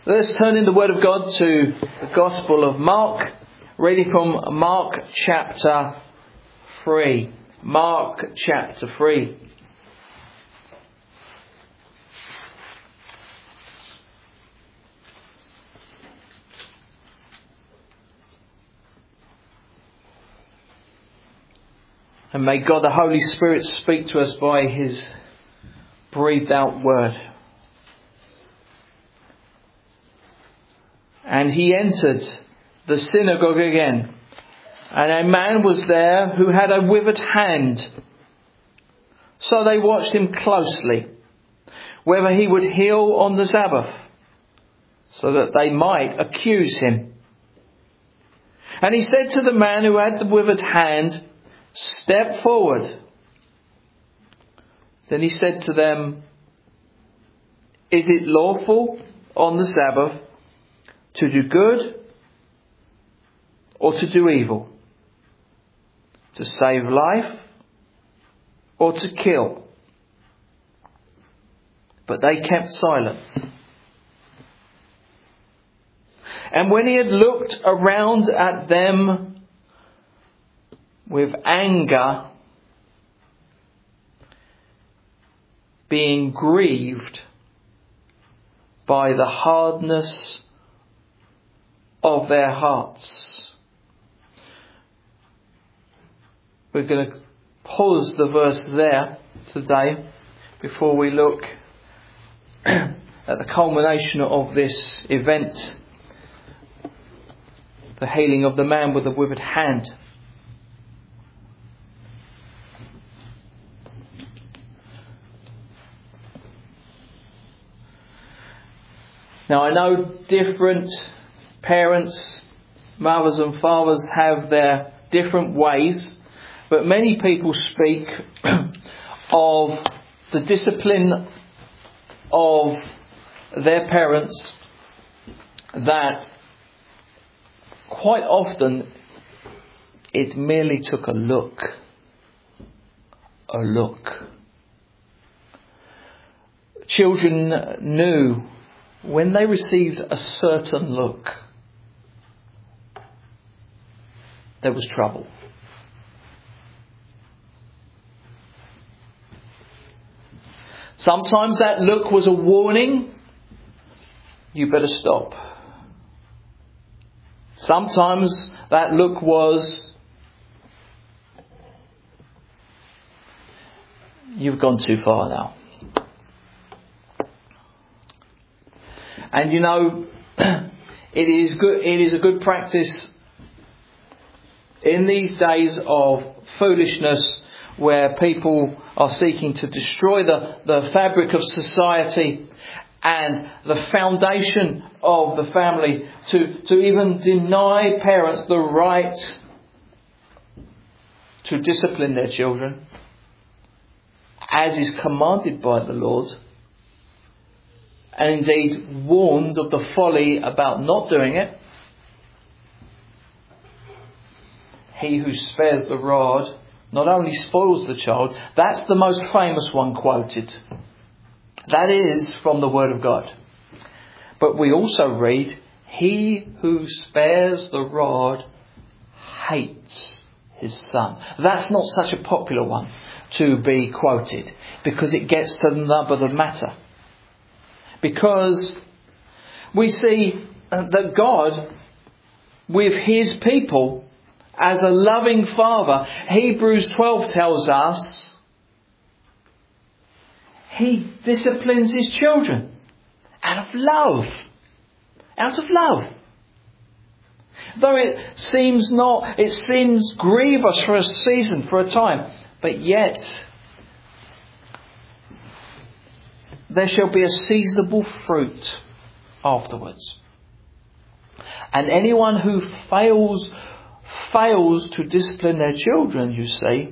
Let's turn in the Word of God to the Gospel of Mark, reading from Mark chapter 3. Mark chapter 3. And may God the Holy Spirit speak to us by His breathed out word. And he entered the synagogue again, and a man was there who had a withered hand. So they watched him closely, whether he would heal on the Sabbath, so that they might accuse him. And he said to the man who had the withered hand, "Step forward." Then he said to them, "Is it lawful on the Sabbath to do good or to do evil? To save life or to kill?" But they kept silent. And when he had looked around at them with anger, being grieved by the hardness of their hearts. We're going to pause the verse there today before we look at the culmination of this event, the healing of the man with the withered hand. Now I know different parents, mothers and fathers have their different ways, but many people speak of the discipline of their parents that quite often it merely took a look. A look. Children knew when they received a certain look, there was trouble. Sometimes that look was a warning, you better stop. Sometimes that look was, you've gone too far now. And you know, it is a good practice in these days of foolishness where people are seeking to destroy the fabric of society and the foundation of the family, to even deny parents the right to discipline their children as is commanded by the Lord, and indeed warned of the folly about not doing it. He who spares the rod not only spoils the child. That's the most famous one quoted. That is from the Word of God. But we also read, he who spares the rod hates his son. That's not such a popular one to be quoted, because it gets to the nub of the matter. Because we see that God, with his people, as a loving father, Hebrews 12 tells us, he disciplines his children out of love. Out of love. Though it seems grievous for a season, for a time, but yet there shall be a seasonable fruit afterwards. And anyone who fails to discipline their children, you see,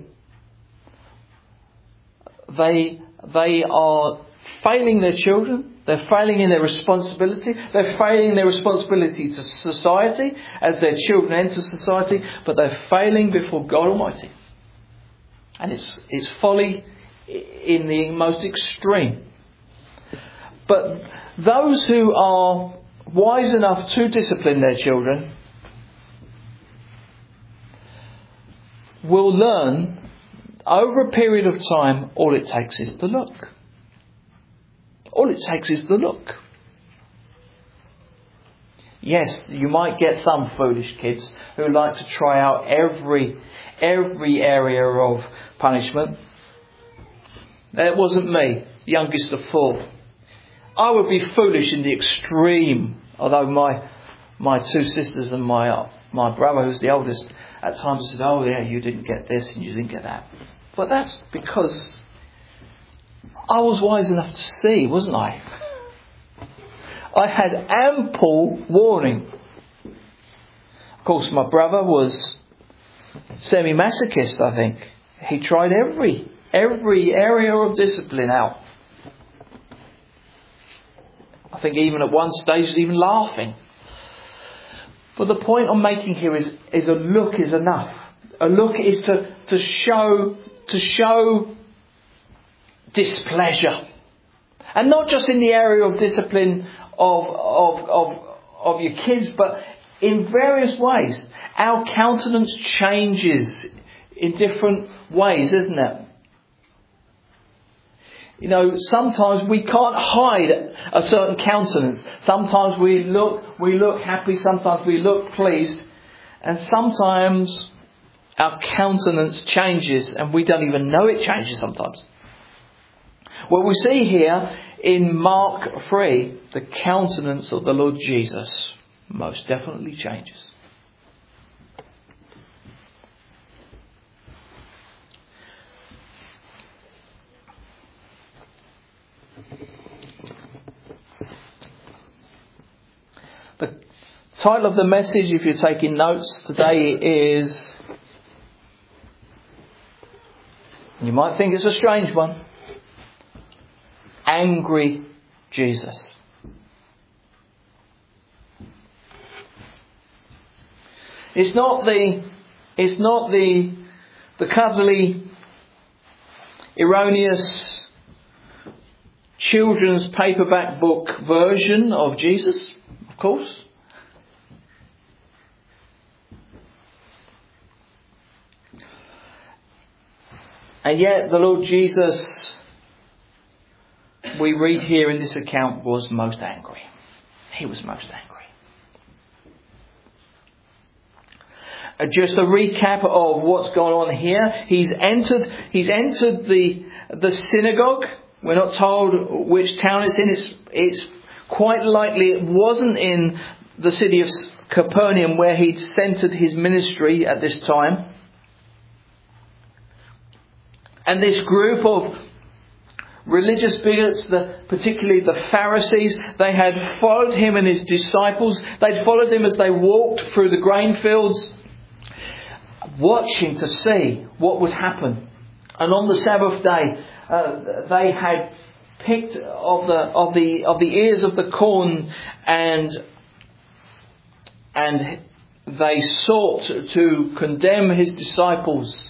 they are failing their children. They're failing in their responsibility. They're failing in their responsibility to society as their children enter society, but they're failing before God Almighty. And it's folly in the most extreme. But those who are wise enough to discipline their children will learn over a period of time all it takes is the look. All it takes is the look. Yes, you might get some foolish kids who like to try out every area of punishment. It wasn't me, youngest of 4. I would be foolish in the extreme, although my 2 sisters and my brother, who's the oldest, at times said, "Oh yeah, you didn't get this and you didn't get that." But that's because I was wise enough to see, wasn't I? I had ample warning. Of course, my brother was semi-masochist, I think. He tried every area of discipline out. I think even at one stage, even laughing. But the point I'm making here is a look is enough. A look is to show displeasure. And not just in the area of discipline of your kids, but in various ways. Our countenance changes in different ways, isn't it? You know, sometimes we can't hide a certain countenance. Sometimes we look happy, sometimes we look pleased, and sometimes our countenance changes and we don't even know it changes sometimes. Well, we see here in Mark 3, the countenance of the Lord Jesus most definitely changes. The title of the message, if you're taking notes today, is, you might think it's a strange one, Angry Jesus. It's not the cuddly, erroneous children's paperback book version of Jesus, of course. And yet the Lord Jesus, we read here in this account, was most angry. He was most angry. Just a recap of what's going on here. He's entered the synagogue. We're not told which town it's in. It's quite likely it wasn't in the city of Capernaum where he'd centered his ministry at this time. And this group of religious bigots, particularly the Pharisees, they had followed him and his disciples. They'd followed him as they walked through the grain fields, watching to see what would happen. And on the Sabbath day, they had picked of the ears of the corn, and they sought to condemn his disciples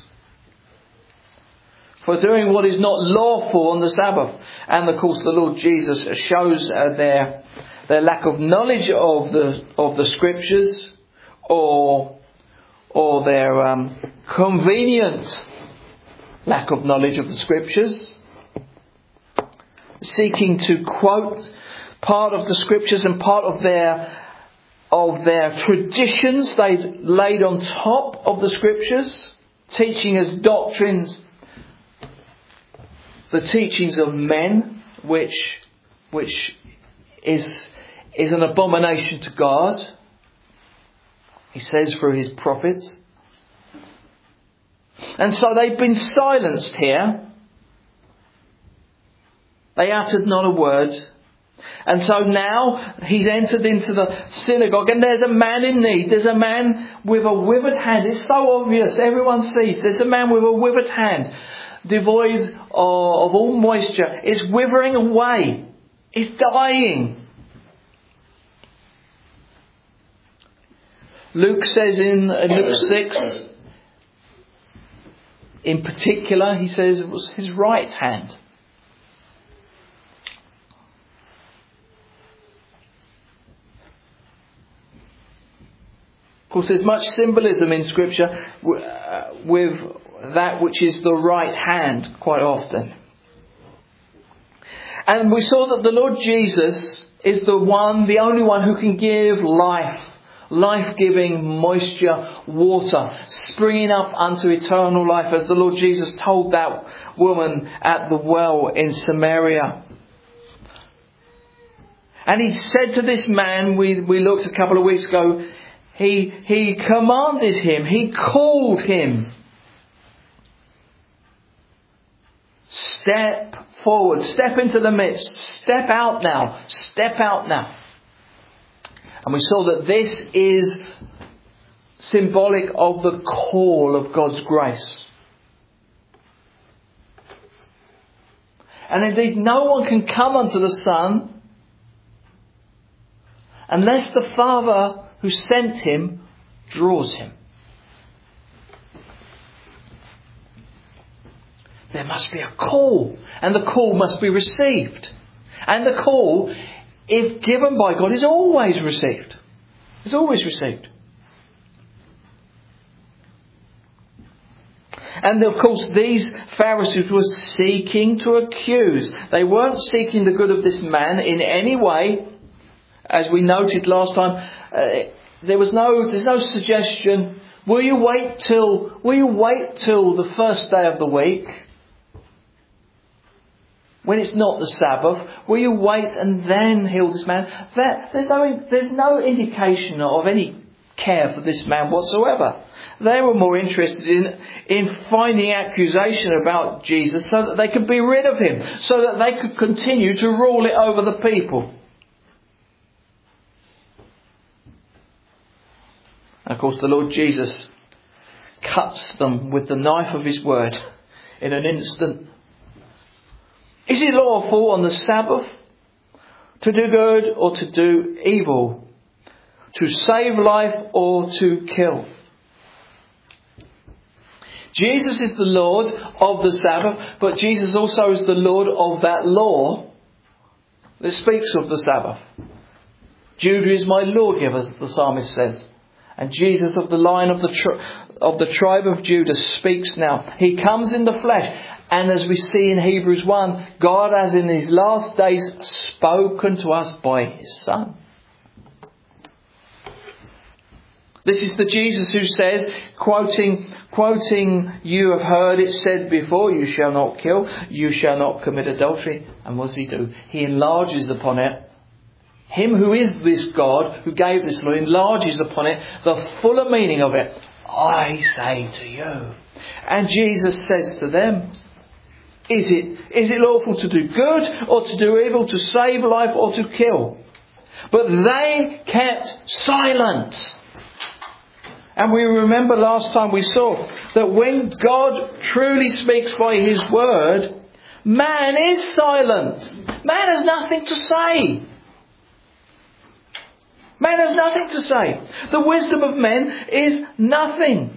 for doing what is not lawful on the Sabbath. And of course the Lord Jesus shows their lack of knowledge of the Scriptures, or their convenient lack of knowledge of the Scriptures, seeking to quote part of the Scriptures and part of their traditions they'd laid on top of the Scriptures, teaching as doctrines the teachings of men, which is an abomination to God. He says through his prophets. And so they've been silenced here. They uttered not a word. And so now he's entered into the synagogue, and there's a man in need. There's a man with a withered hand. It's so obvious. Everyone sees. There's a man with a withered hand, devoid of all moisture. It's withering away. It's dying. Luke says in Luke 6, in particular, he says it was his right hand. course, there's much symbolism in Scripture with that which is the right hand quite often. And we saw that the Lord Jesus is the only one who can give life-giving moisture, water, springing up unto eternal life, as the Lord Jesus told that woman at the well in Samaria. And he said to this man, we looked a couple of weeks ago, he commanded him, he called him. Step forward, step into the midst, step out now, step out now. And we saw that this is symbolic of the call of God's grace. And indeed, no one can come unto the Son unless the Father who sent him draws him. There must be a call, and the call must be received. And the call, if given by God, is always received. It's always received. And of course, these Pharisees were seeking to accuse. They weren't seeking the good of this man in any way. As we noted last time, there's no suggestion. Will you wait till the first day of the week, when it's not the Sabbath? Will you wait and then heal this man? There's no indication of any care for this man whatsoever. They were more interested in finding accusation about Jesus so that they could be rid of him, so that they could continue to rule it over the people. Of course, the Lord Jesus cuts them with the knife of his word in an instant. Is it lawful on the Sabbath to do good or to do evil? To save life or to kill? Jesus is the Lord of the Sabbath, but Jesus also is the Lord of that law that speaks of the Sabbath. Judah is my lawgiver, as the psalmist says. And Jesus, of the line of the tribe of Judah, speaks now. He comes in the flesh. And as we see in Hebrews 1, God has in his last days spoken to us by his Son. This is the Jesus who says, quoting, you have heard it said before, you shall not kill, you shall not commit adultery. And what does he do? He enlarges upon it. Him who is this God, who gave this law, enlarges upon it the fuller meaning of it. I say to you. And Jesus says to them, is it lawful to do good or to do evil, to save life or to kill? But they kept silent. And we remember last time we saw that when God truly speaks by his word, man is silent. Man has nothing to say. Man has nothing to say. The wisdom of men is nothing.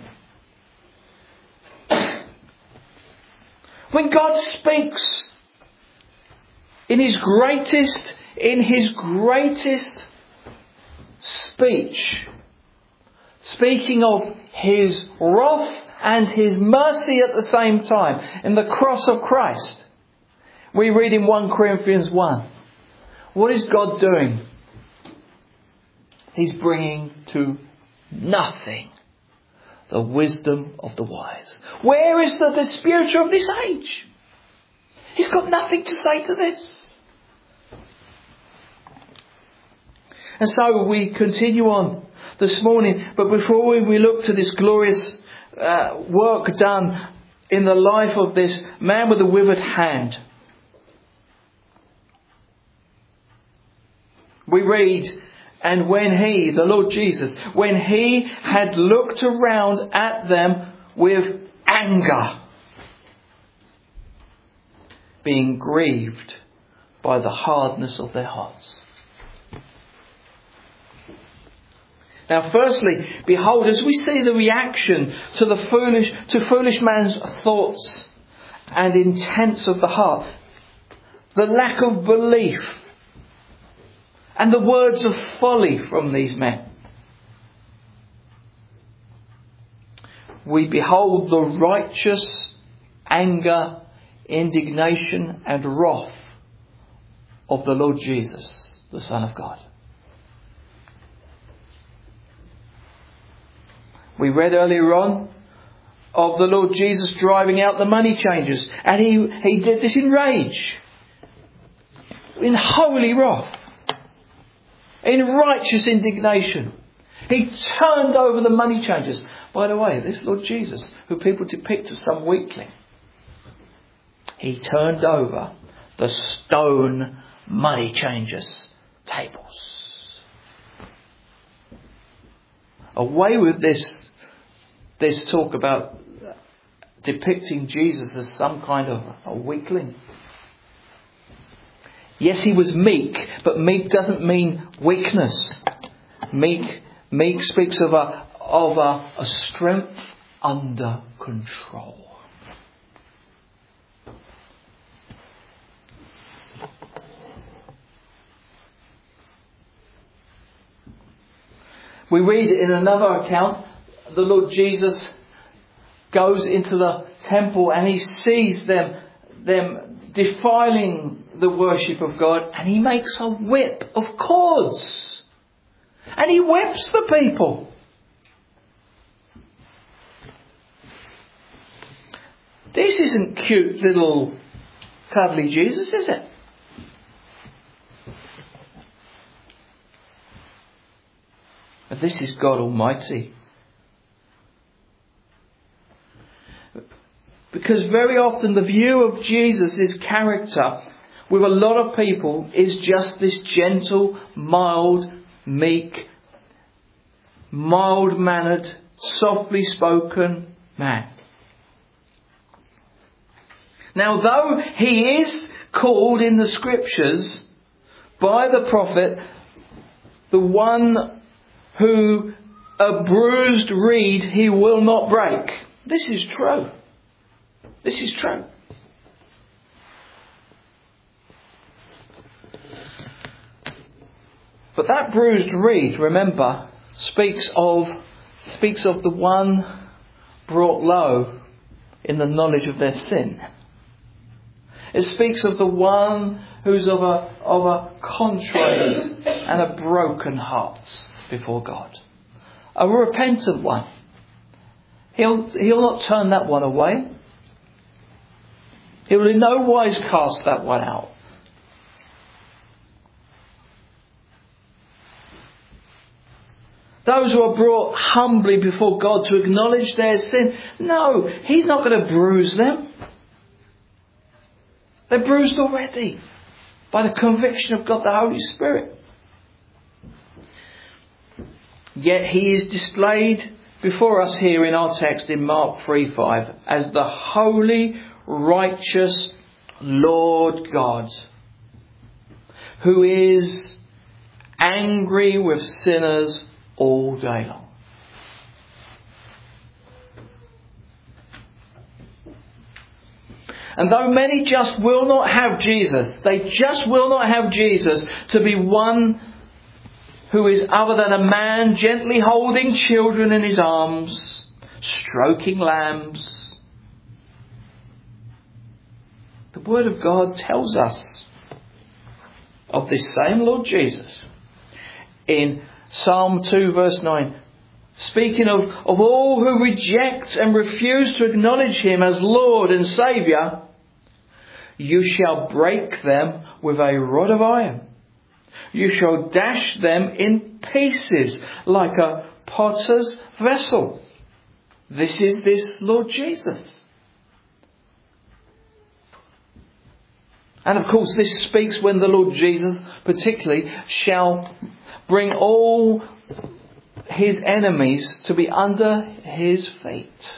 When God speaks in his greatest speech, speaking of his wrath and his mercy at the same time, in the cross of Christ, we read in 1 Corinthians 1. What is God doing? He's bringing to nothing the wisdom of the wise. Where is the disputer of this age? He's got nothing to say to this. And so we continue on this morning. But before we look to this glorious work done in the life of this man with a withered hand, we read, and when he, the Lord Jesus, when he had looked around at them with anger, being grieved by the hardness of their hearts. Now firstly, behold, as we see the reaction to foolish man's thoughts and intents of the heart, the lack of belief, and the words of folly from these men. we behold the righteous anger, indignation and wrath of the Lord Jesus, the Son of God. We read earlier on of the Lord Jesus driving out the money changers, and he did this in rage, in holy wrath, in righteous indignation. He turned over the money changers. By the way, this Lord Jesus, who people depict as some weakling, he turned over the stone money changers' tables. Away with this talk about depicting Jesus as some kind of a weakling. Yes, he was meek, but meek doesn't mean weakness. Meek speaks of a strength under control. We read in another account, the Lord Jesus goes into the temple and he sees them defiling the worship of God, and he makes a whip of cords and he whips the people. This isn't cute little cuddly Jesus, is it? But this is God Almighty. Because very often the view of Jesus' character with a lot of people is just this gentle, mild, meek, mild-mannered, softly spoken man. Now, though he is called in the scriptures by the prophet the one who a bruised reed he will not break. This is true. This is true. But that bruised reed, remember, speaks of the one brought low in the knowledge of their sin. It speaks of the one who's of a contrite and a broken heart before God. A repentant one. He'll not turn that one away. He will in no wise cast that one out. Those who are brought humbly before God to acknowledge their sin, no, he's not going to bruise them. They're bruised already by the conviction of God the Holy Spirit. Yet he is displayed before us here in our text in Mark 3:5 as the holy, righteous Lord God, who is angry with sinners all day long. And though many just will not have Jesus, they just will not have Jesus to be one who is other than a man gently holding children in his arms, stroking lambs. The Word of God tells us of this same Lord Jesus in Psalm 2 verse 9, speaking of all who reject and refuse to acknowledge him as Lord and Saviour. You shall break them with a rod of iron. You shall dash them in pieces like a potter's vessel. This is this Lord Jesus. And of course this speaks when the Lord Jesus particularly shall bring all his enemies to be under his feet.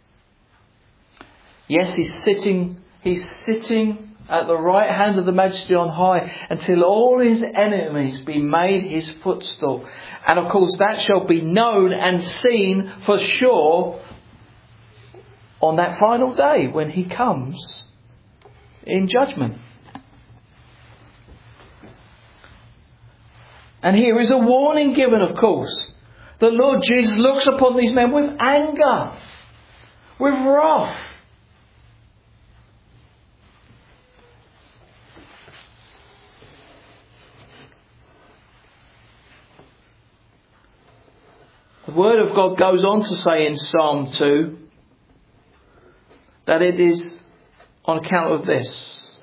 Yes, he's sitting at the right hand of the Majesty on high until all his enemies be made his footstool. And of course that shall be known and seen for sure on that final day when he comes in judgment. And here is a warning given, of course. The Lord Jesus looks upon these men with anger. with wrath. The Word of God goes on to say in Psalm 2 that it is on account of this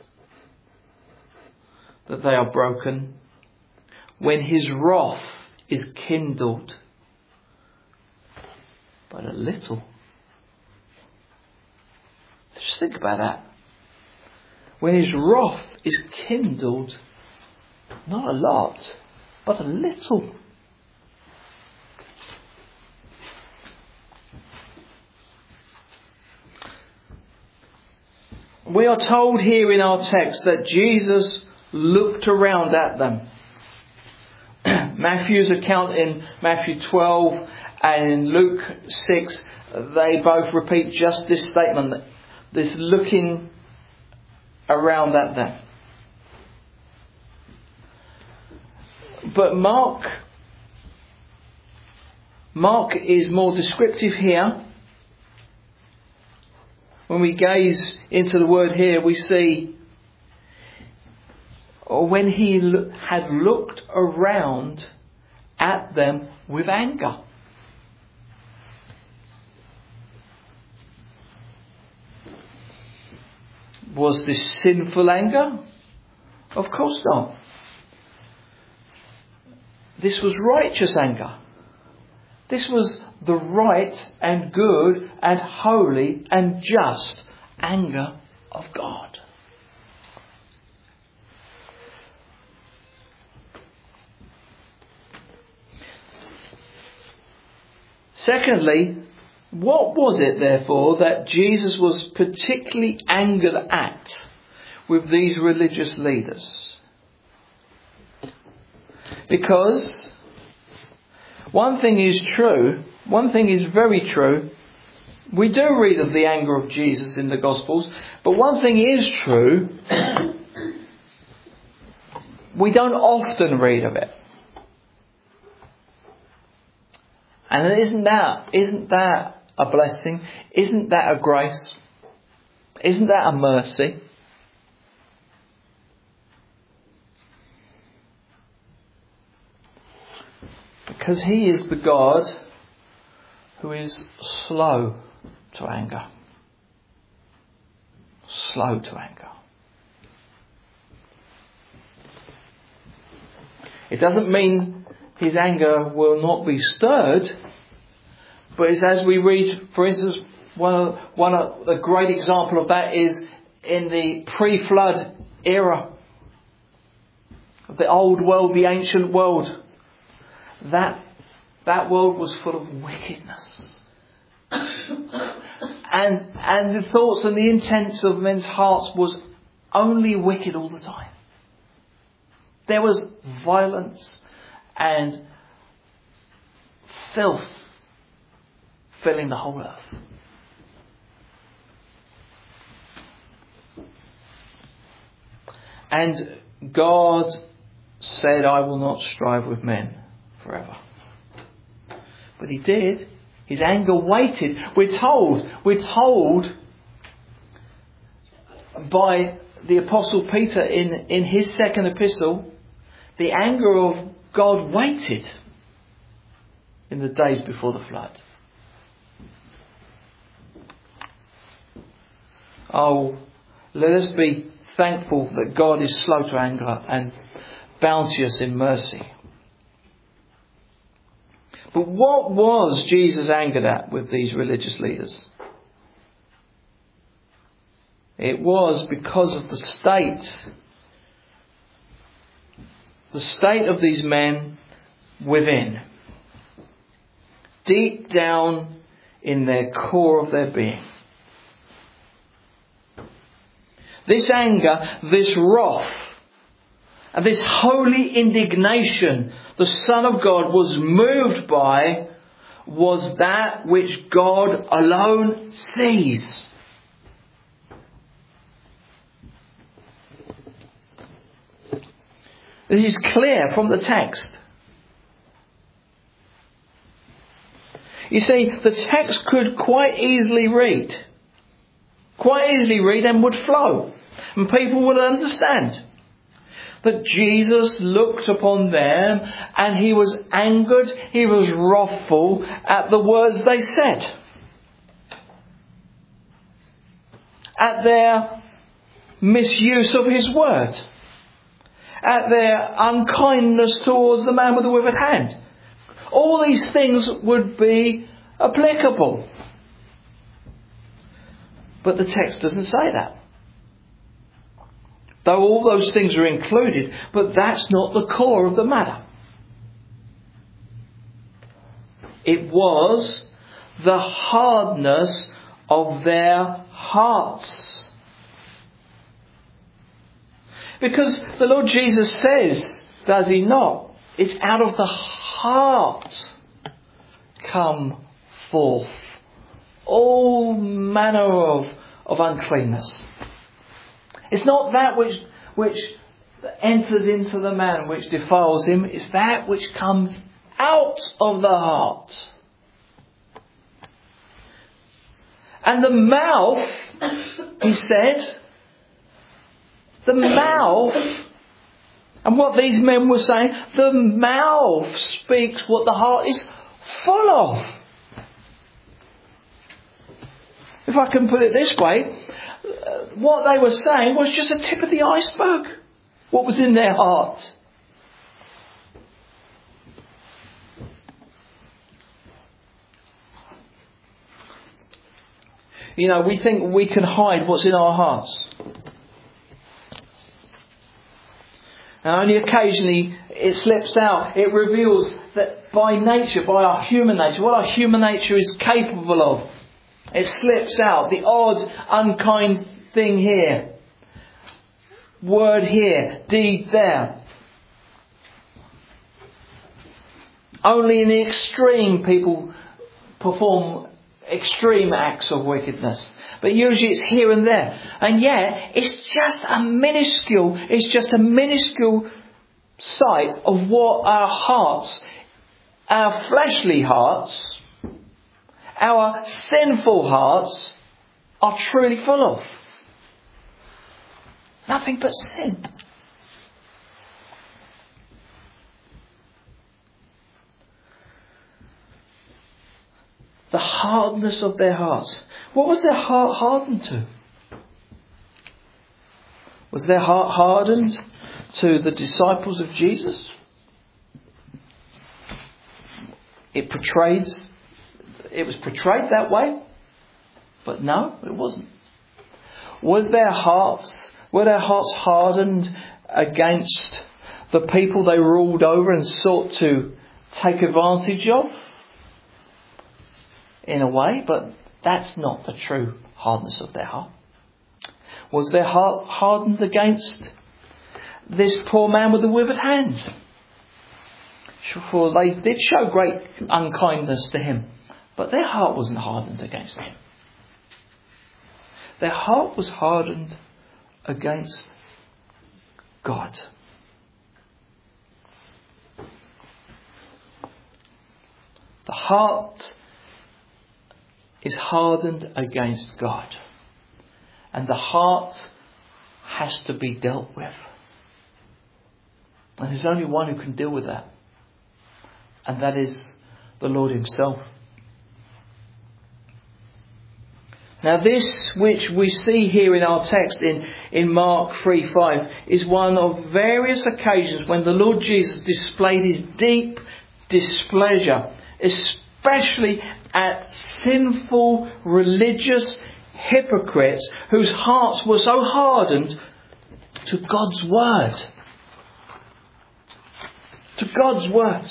that they are broken, when his wrath is kindled but a little. Just think about that. When his wrath is kindled, not a lot, but a little. We are told here in our text that Jesus looked around at them. Matthew's account in Matthew 12 and in Luke 6, they both repeat just this statement, this looking around at them. But Mark is more descriptive here. When we gaze into the word here, we see, or when he had looked around at them with anger. Was this sinful anger? Of course not. This was righteous anger. This was the right and good and holy and just anger of God. Secondly, what was it therefore that Jesus was particularly angered at with these religious leaders? Because one thing is very true. We do read of the anger of Jesus in the Gospels, but one thing is true. We don't often read of it. And isn't that a blessing? Isn't that a grace? Isn't that a mercy? Because he is the God who is slow to anger. Slow to anger. It doesn't mean his anger will not be stirred, but it's as we read, for instance, one of the great example of that is in the pre-flood era of the old world, the ancient world. That world was full of wickedness. And the thoughts and the intents of men's hearts was only wicked all the time. There was violence and filth filling the whole earth. And God said, I will not strive with men forever. But he did. His anger waited. We're told by the Apostle Peter in his second epistle, the anger of God waited in the days before the flood. Oh, let us be thankful that God is slow to anger and bounteous in mercy. But what was Jesus angered at with these religious leaders? It was because of the state of these men within. Deep down in their core of their being. This anger, this wrath, and this holy indignation the Son of God was moved by was that which God alone sees. This is clear from the text. You see, the text could quite easily read and would flow. And people would understand that Jesus looked upon them and he was angered, he was wrathful at the words they said. At their misuse of his word. At their unkindness towards the man with the withered hand. All these things would be applicable. But the text doesn't say that. Though all those things are included, but that's not the core of the matter. It was the hardness of their hearts. Because the Lord Jesus says, does he not? It's out of the heart come forth all manner of uncleanness. It's not that which enters into the man which defiles him. It's that which comes out of the heart. And the mouth, he said, the mouth, and what these men were saying, the mouth speaks what the heart is full of. If I can put it this way, what they were saying was just a tip of the iceberg. What was in their heart. You know, we think we can hide what's in our hearts. And only occasionally it slips out. It reveals that by nature, by our human nature, what our human nature is capable of. It slips out. The odd, unkind thing here. Word here. Deed there. Only in the extreme people perform extreme acts of wickedness. But usually it's here and there. And yet, it's just a minuscule sight of what our hearts, our fleshly hearts, our sinful hearts are truly full of. Nothing but sin. The hardness of their hearts. What was their heart hardened to? Was their heart hardened to the disciples of Jesus? It was portrayed that way. But no, it wasn't. Were their hearts hardened against the people they ruled over and sought to take advantage of? In a way, but that's not the true hardness of their heart. Was their heart hardened against this poor man with the withered hand? For they did show great unkindness to him, but their heart wasn't hardened against him. Their heart was hardened against God. The heart is hardened against God. And the heart has to be dealt with. And there's only one who can deal with that. And that is the Lord himself. Now this which we see here in our text in Mark 3:5 is one of various occasions when the Lord Jesus displayed his deep displeasure, especially at sinful religious hypocrites whose hearts were so hardened to God's word. To God's word.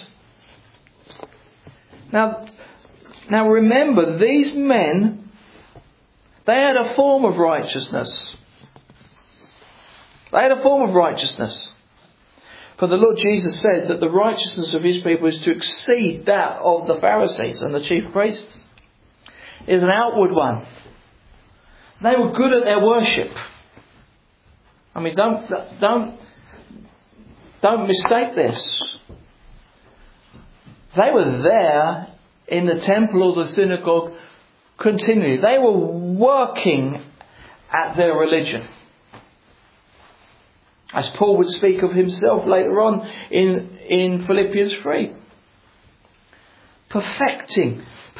Now remember, these men, they had a form of righteousness. They had a form of righteousness. For the Lord Jesus said that the righteousness of his people is to exceed that of the Pharisees and the chief priests. It is an outward one. They were good at their worship. I mean, don't mistake this. They were there in the temple or the synagogue continually. They were working at their religion. As Paul would speak of himself later on in Philippians 3. Perfecting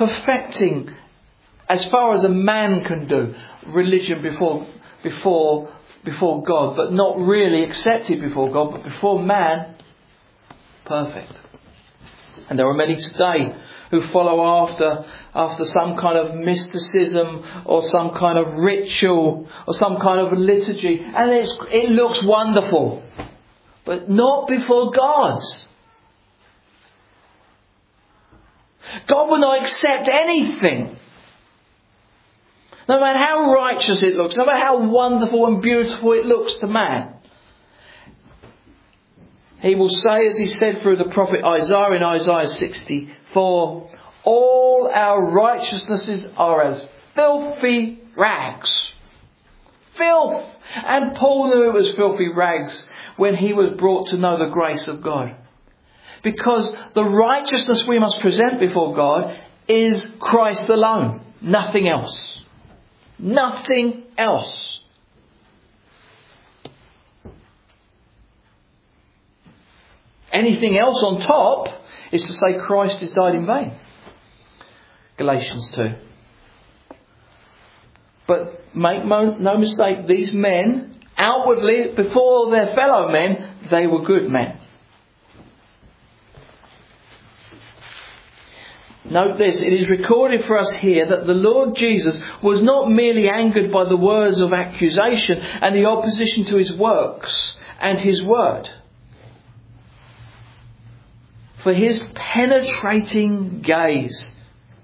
as far as a man can do religion before God, but not really accepted before God, but before man, perfect. And there are many today who follow after some kind of mysticism or some kind of ritual or some kind of liturgy, and it looks wonderful, but not before God. God will not accept anything, no matter how righteous it looks, no matter how wonderful and beautiful it looks to man. He will say, as he said through the prophet Isaiah in Isaiah 64, all our righteousnesses are as filthy rags. Filth! And Paul knew it was filthy rags when he was brought to know the grace of God. Because the righteousness we must present before God is Christ alone. Nothing else. Nothing else. Anything else on top is to say Christ has died in vain. Galatians 2. But make no mistake, these men, outwardly, before their fellow men, they were good men. Note this, it is recorded for us here that the Lord Jesus was not merely angered by the words of accusation and the opposition to his works and his word. For his penetrating gaze.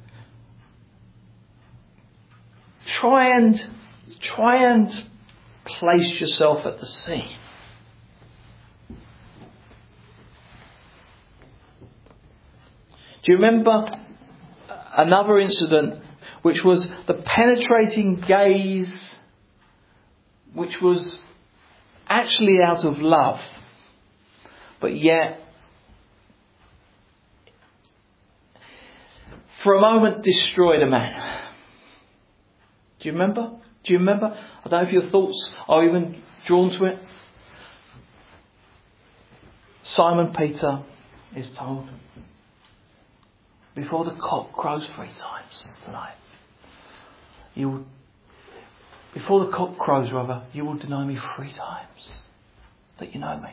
Try and place yourself at the scene. Do you remember another incident which was the penetrating gaze, which was actually out of love, but yet for a moment destroyed a man? Do you remember? I don't know if your thoughts are even drawn to it. Simon Peter is told, before the cock crows 3 times tonight, before the cock crows, you will deny me 3 times that you know me.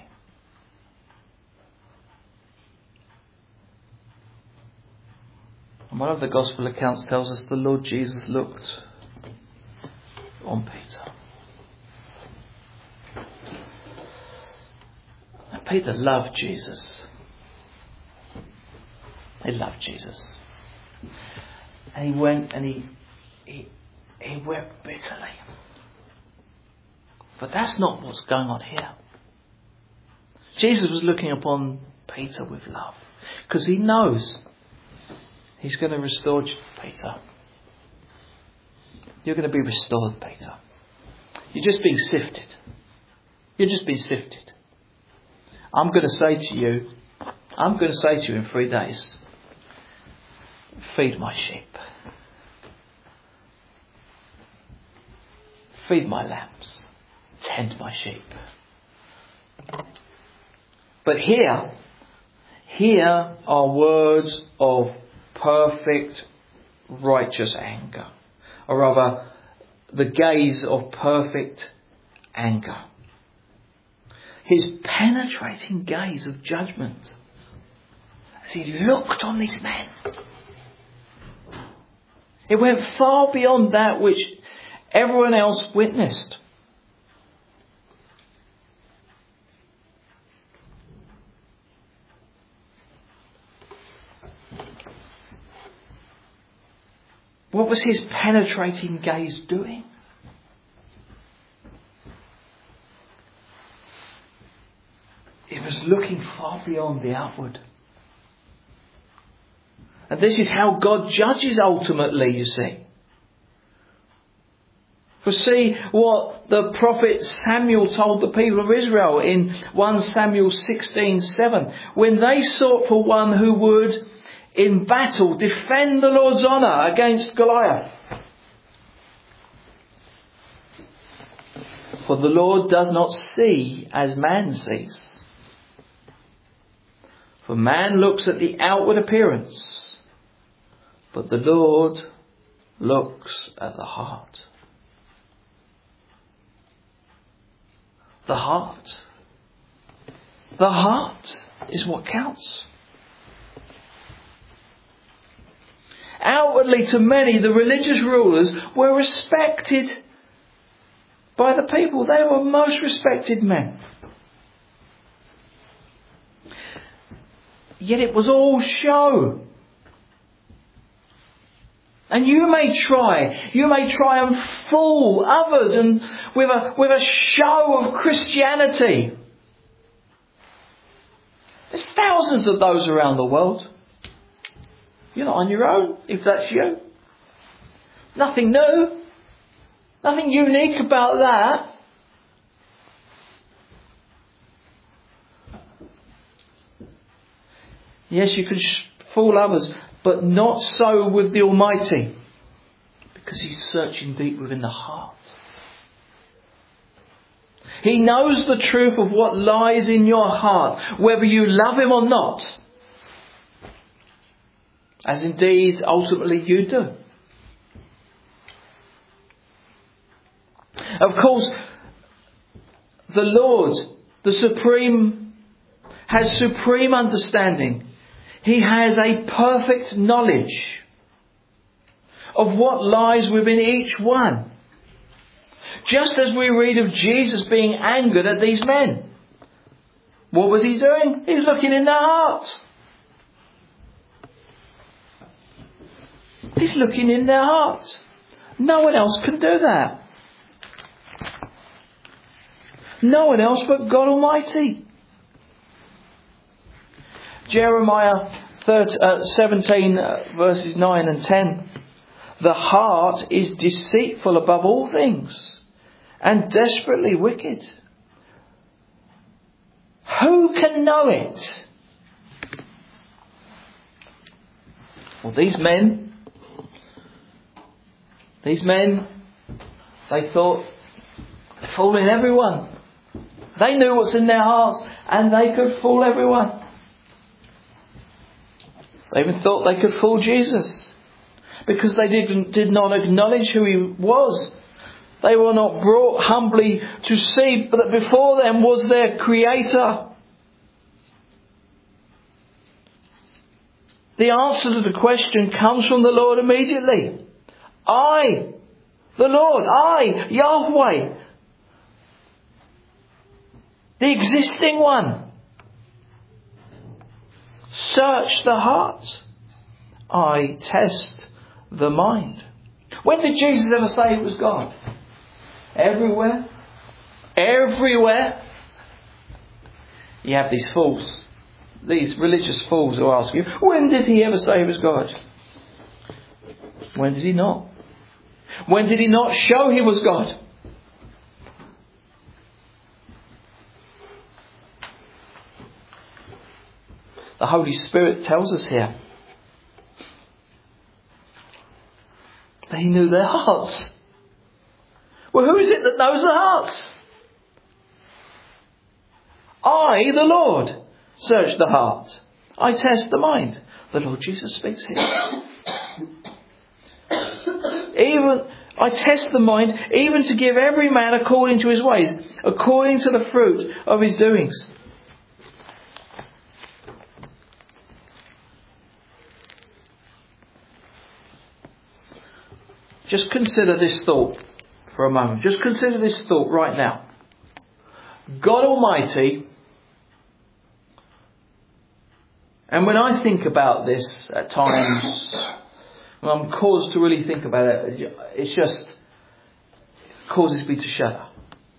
And one of the gospel accounts tells us the Lord Jesus looked on Peter. And Peter loved Jesus. He loved Jesus. And he went and he wept bitterly. But that's not what's going on here. Jesus was looking upon Peter with love, because he knows he's going to restore Peter. You're going to be restored, Peter. You're just being sifted. You're just being sifted. I'm going to say to you in 3 days, feed my sheep. Feed my lambs. Tend my sheep. But here are words of perfect righteous anger. Or rather, the gaze of perfect anger. His penetrating gaze of judgment as he looked on these men. It went far beyond that which everyone else witnessed. What was his penetrating gaze doing? It was looking far beyond the outward. And this is how God judges ultimately, you see. For see what the prophet Samuel told the people of Israel in 1 Samuel 16:7. When they sought for one who would in battle defend the Lord's honour against Goliath. For the Lord does not see as man sees. For man looks at the outward appearance, but the Lord looks at the heart. The heart. The heart is what counts. Outwardly, to many, the religious rulers were respected by the people. They were most respected men. Yet it was all show. And you may try and fool others and with a show of Christianity. There's thousands of those around the world. You're not on your own, if that's you. Nothing new. Nothing unique about that. Yes, you can fool others, but not so with the Almighty, because He's searching deep within the heart. He knows the truth of what lies in your heart, whether you love Him or not, as indeed ultimately you do. Of course, the Lord, has supreme understanding. He has a perfect knowledge of what lies within each one. Just as we read of Jesus being angered at these men. What was He doing? He's looking in their heart. He's looking in their heart. No one else can do that. No one else but God Almighty. Jeremiah 17 verses 9 and 10. The heart is deceitful above all things and desperately wicked. Who can know it? Well, these men, they thought they're fooling everyone. They knew what's in their hearts and they could fool everyone. They even thought they could fool Jesus because they did not acknowledge who He was. They were not brought humbly to see that before them was their Creator. The answer to the question comes from the Lord immediately. I, the Lord, I, Yahweh, the existing one. Search the heart. I test the mind. When did Jesus ever say He was God? Everywhere. Everywhere. You have these fools. These religious fools who ask you, when did He ever say He was God? When did He not? When did He not show He was God? The Holy Spirit tells us here that He knew their hearts. Well, who is it that knows the hearts? I, the Lord, search the heart. I test the mind. The Lord Jesus speaks here. I test the mind, even to give every man according to his ways, according to the fruit of his doings. Just consider this thought for a moment. Just consider this thought right now. God Almighty, and when I think about this at times, when I'm caused to really think about it, it just causes me to shudder.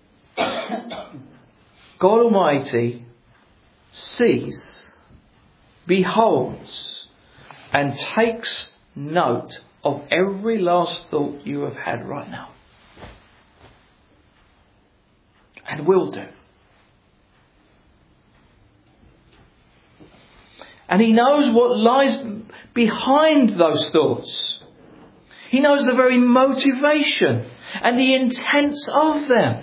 God Almighty sees, beholds, and takes note of every last thought you have had right now. And will do. And He knows what lies behind those thoughts. He knows the very motivation and the intents of them.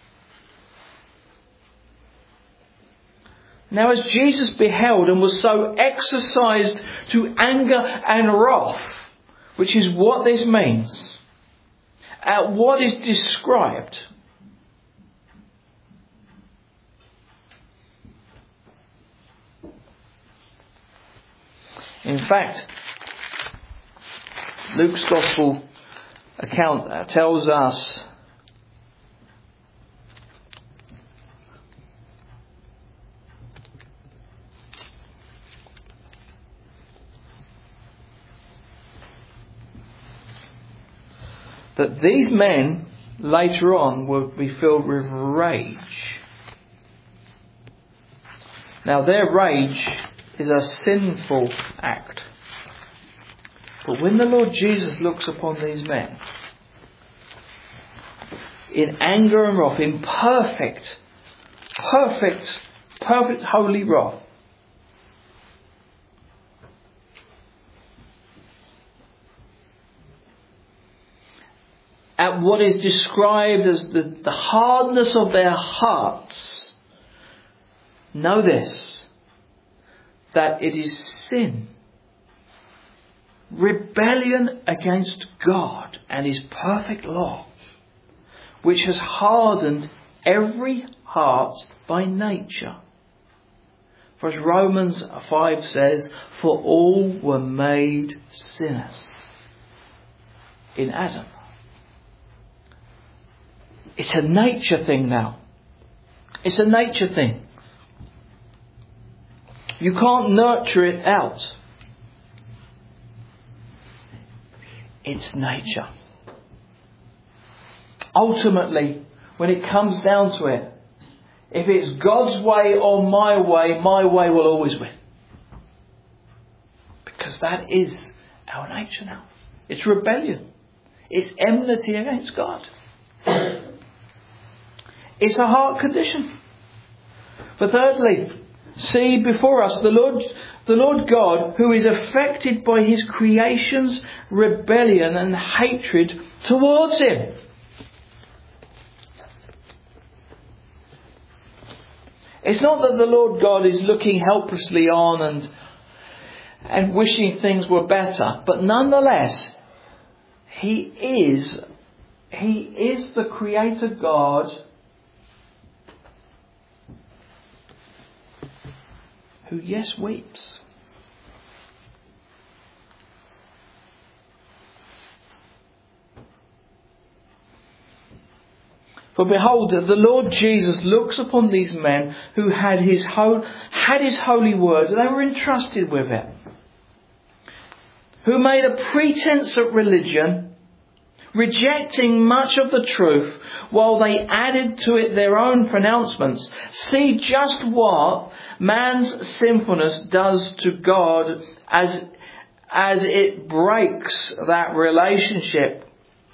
Now, as Jesus beheld and was so exercised to anger and wrath, which is what this means, at what is described, in fact, Luke's Gospel account tells us that these men later on will be filled with rage. Now, their rage is a sinful act. But when the Lord Jesus looks upon these men in anger and wrath, in perfect holy wrath, at what is described as the hardness of their hearts, know this, that it is sin, rebellion against God and His perfect law, which has hardened every heart by nature. For as Romans 5 says, for all were made sinners in Adam. It's a nature thing now. It's a nature thing. You can't nurture it out. It's nature. Ultimately, when it comes down to it, if it's God's way or my way will always win. Because that is our nature now. It's rebellion. It's enmity against God. It's a heart condition. But thirdly, see before us the Lord God, who is affected by His creation's rebellion and hatred towards Him. It's not that the Lord God is looking helplessly on and wishing things were better, but nonetheless, He is the Creator God who, yes, weeps. For behold, the Lord Jesus looks upon these men who had His holy word. They were entrusted with it. Who made a pretense of religion, rejecting much of the truth, while they added to it their own pronouncements. See just what man's sinfulness does to God as it breaks that relationship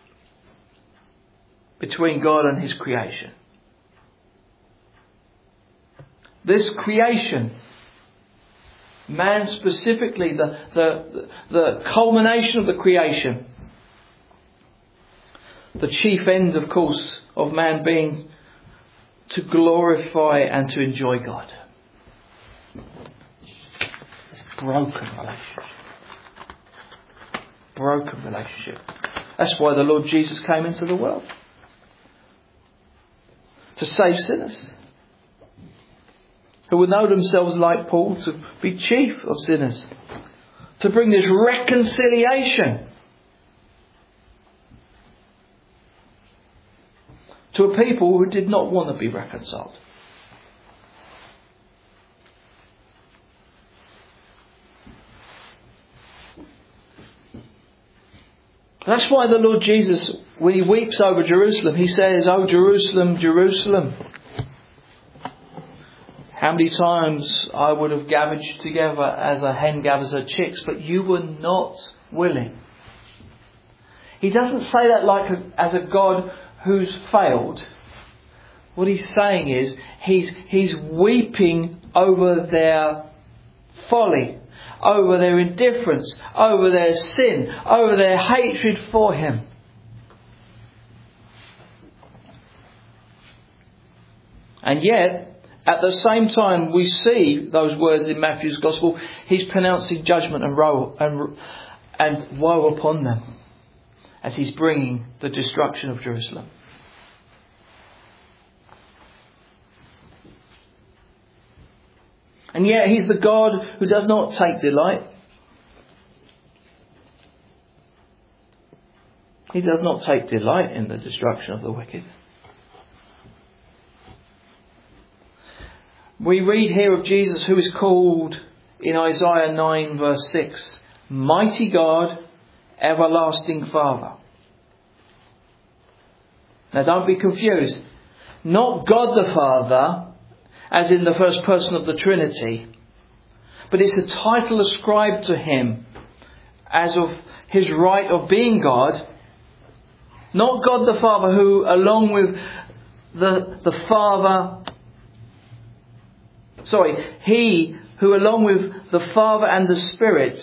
between God and His creation. This creation, man specifically, the culmination of the creation, the chief end, of course, of man being to glorify and to enjoy God. It's broken relationship. Broken relationship. That's why the Lord Jesus came into the world. To save sinners. Who would know themselves, like Paul, to be chief of sinners. To bring this reconciliation to a people who did not want to be reconciled. That's why the Lord Jesus, when He weeps over Jerusalem, He says, "Oh Jerusalem, Jerusalem, how many times I would have gathered you together as a hen gathers her chicks, but you were not willing." He doesn't say that as a God who's failed. What He's saying is He's weeping over their folly over their indifference, over their sin, over their hatred for Him. And yet, at the same time we see those words in Matthew's Gospel, He's pronouncing judgment and woe upon them as He's bringing the destruction of Jerusalem. And yet He's the God who does not take delight. He does not take delight in the destruction of the wicked. We read here of Jesus, who is called in Isaiah 9 verse 6, Mighty God, Everlasting Father. Now don't be confused. Not God the Father, as in the first person of the Trinity, but it's a title ascribed to Him as of His right of being God. Not God the Father, who along with the Father... He who along with the Father and the Spirit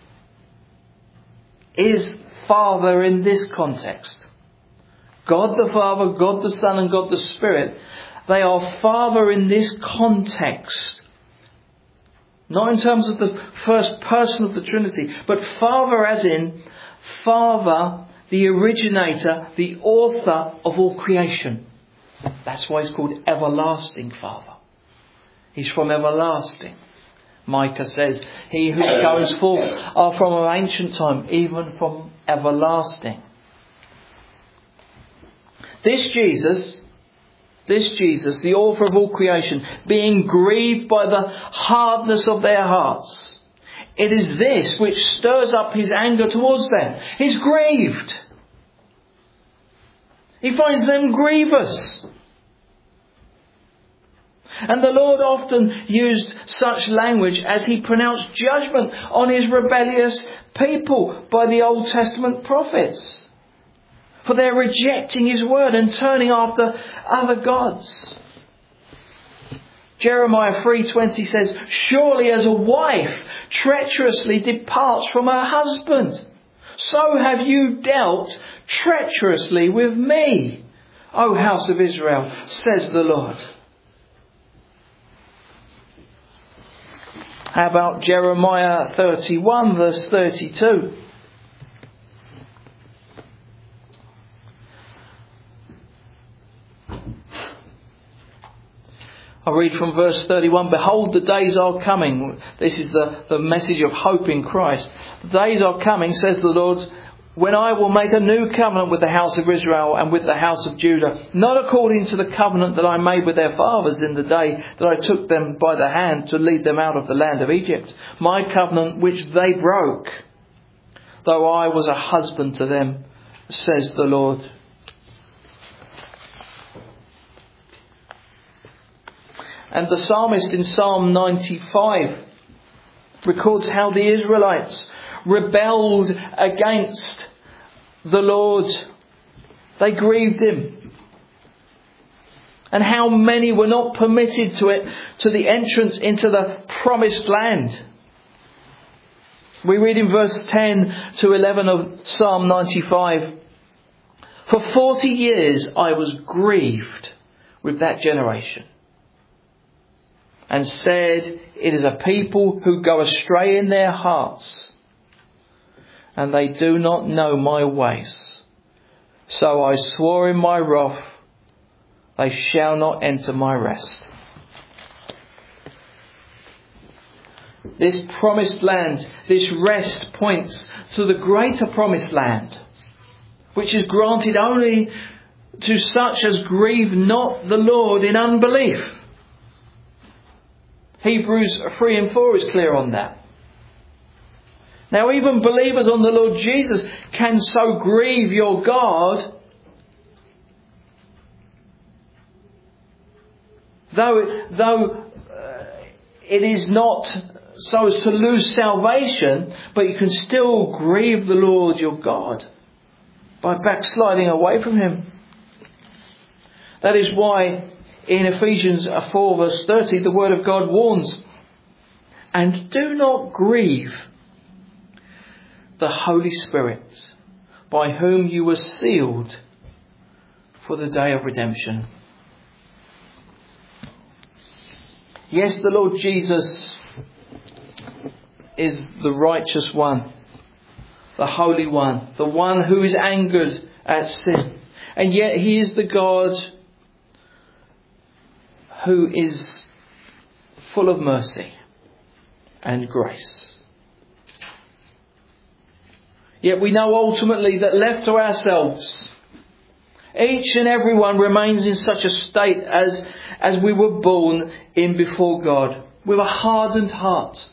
is Father in this context. God the Father, God the Son and God the Spirit, they are Father in this context. Not in terms of the first person of the Trinity, but Father as in Father, the originator, the author of all creation. That's why He's called Everlasting Father. He's from everlasting. Micah says, He who goes forth are from an ancient time, even from everlasting. This Jesus, the author of all creation, being grieved by the hardness of their hearts. It is this which stirs up His anger towards them. He's grieved. He finds them grievous. And the Lord often used such language as He pronounced judgment on His rebellious people by the Old Testament prophets, for their rejecting His word and turning after other gods. Jeremiah 3:20 says, Surely as a wife treacherously departs from her husband, so have you dealt treacherously with me, O house of Israel, says the Lord. How about Jeremiah 31 verse 32? I read from verse 31, Behold, the days are coming. This is the message of hope in Christ. The days are coming, says the Lord, when I will make a new covenant with the house of Israel and with the house of Judah, not according to the covenant that I made with their fathers in the day that I took them by the hand to lead them out of the land of Egypt, my covenant which they broke, though I was a husband to them, says the Lord. And the psalmist in Psalm 95 records how the Israelites rebelled against the Lord. They grieved Him. And how many were not permitted to the entrance into the promised land. We read in verse 10 to 11 of Psalm 95, For 40 years I was grieved with that generation, and said, It is a people who go astray in their hearts, and they do not know my ways. So I swore in my wrath, they shall not enter my rest. This promised land, this rest points to the greater promised land, which is granted only to such as grieve not the Lord in unbelief. Hebrews 3 and 4 is clear on that. Now even believers on the Lord Jesus can so grieve your God, though it is not so as to lose salvation, but you can still grieve the Lord your God by backsliding away from Him. That is why in Ephesians 4 verse 30 the Word of God warns, And do not grieve the Holy Spirit, by whom you were sealed for the day of redemption. Yes, the Lord Jesus is the righteous one, the Holy One, the one who is angered at sin. And yet He is the God who is full of mercy and grace. Yet we know ultimately that left to ourselves, each and every one remains in such a state as we were born in before God, with a hardened heart,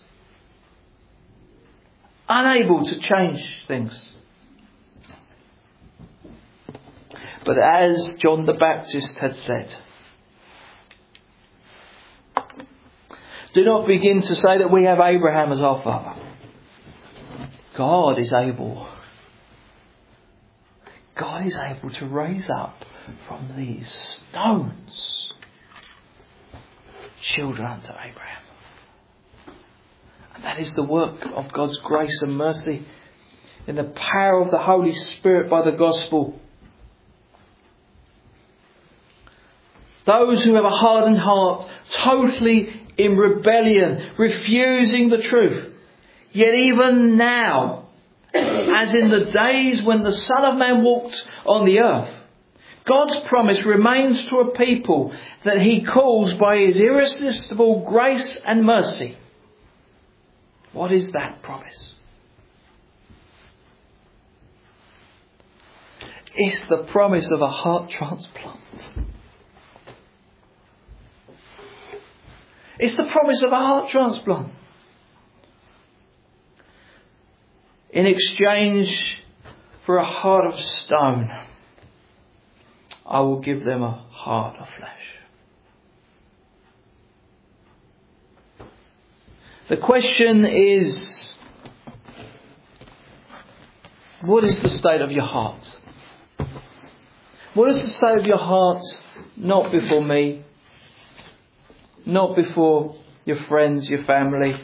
unable to change things. But as John the Baptist had said, do not begin to say that we have Abraham as our father. God is able. God is able to raise up from these stones children unto Abraham. And that is the work of God's grace and mercy in the power of the Holy Spirit by the gospel. Those who have a hardened heart, totally in rebellion, refusing the truth. Yet even now, as in the days when the Son of Man walked on the earth, God's promise remains to a people that He calls by His irresistible grace and mercy. What is that promise? It's the promise of a heart transplant. It's the promise of a heart transplant. In exchange for a heart of stone, I will give them a heart of flesh. The question is, what is the state of your heart? What is the state of your heart, not before me, not before your friends, your family,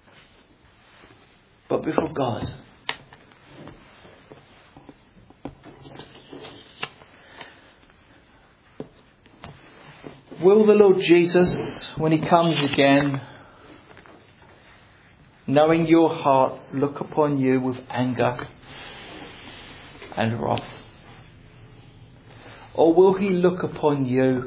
but before God? Will the Lord Jesus, when He comes again, knowing your heart, look upon you with anger and wrath? Or will He look upon you,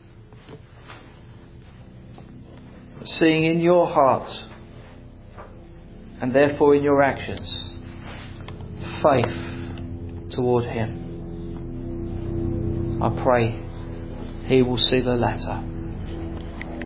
seeing in your heart, and therefore in your actions, faith toward Him? I pray He will see the latter.